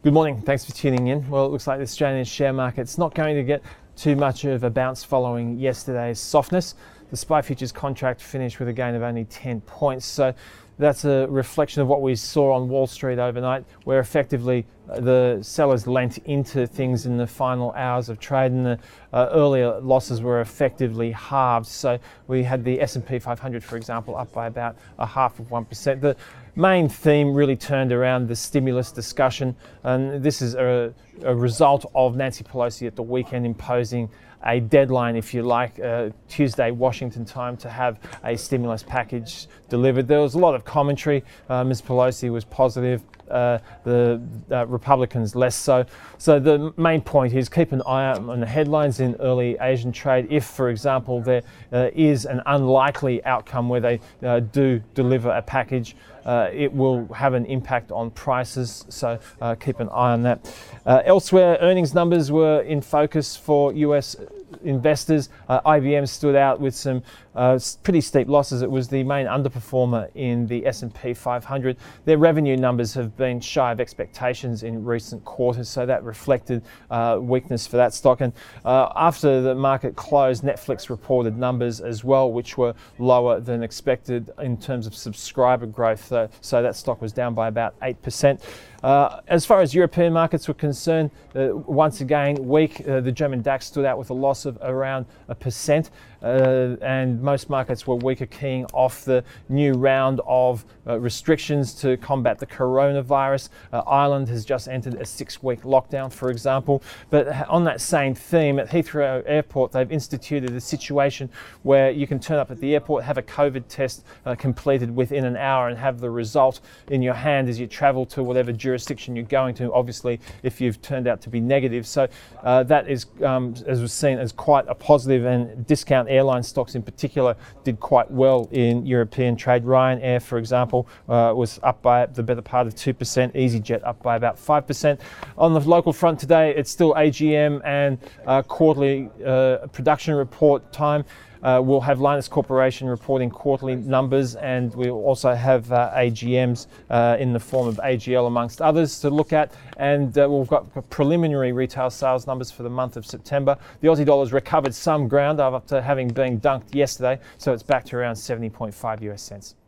Good morning, thanks for tuning in. Well, it looks like the Australian share market's not going to get too much of a bounce following yesterday's softness. The SPI futures contract finished with a gain of only 10 points. So that's a reflection of what we saw on Wall Street overnight, where effectively the sellers lent into things in the final hours of trade, and the earlier losses were effectively halved. So we had the S&P 500, for example, up by about 0.5%. The main theme really turned around the stimulus discussion, and this is a result of Nancy Pelosi at the weekend imposing a deadline, if you like, Tuesday Washington time, to have a stimulus package delivered. There was a lot of commentary. Ms. Pelosi was positive, the Republicans less so. So the main point is keep an eye out on the headlines in early Asian trade. If, for example, there is an unlikely outcome where they do deliver a package, it will have an impact on prices, so keep an eye on that. Elsewhere, earnings numbers were in focus for US investors. IBM stood out with some pretty steep losses. It was the main underperformer in the S&P 500. Their revenue numbers have been shy of expectations in recent quarters, so that reflected weakness for that stock. And after the market closed, Netflix reported numbers as well, which were lower than expected in terms of subscriber growth. So that stock was down by about 8%. As far as European markets were concerned, once again weak. The German DAX stood out with a loss of around 1%, and most markets were weaker, keying off the new round of restrictions to combat the coronavirus. Ireland has just entered a 6-week lockdown, for example. But on that same theme, at Heathrow Airport, they've instituted a situation where you can turn up at the airport, have a COVID test completed within an hour, and have the result in your hand as you travel to whatever jurisdiction you're going to, obviously if you've turned out to be negative. So that is, as was seen, as quite a positive, and discount airline stocks in particular did quite well in European trade. Ryanair, for example, was up by the better part of 2%, EasyJet up by about 5%. On the local front today, it's still AGM and quarterly production report time. We'll have Lynas Corporation reporting quarterly numbers, and we'll also have AGMs in the form of AGL amongst others to look at. And we've got preliminary retail sales numbers for the month of September. The Aussie dollar's recovered some ground after having been dunked yesterday, so it's back to around 70.5 US cents.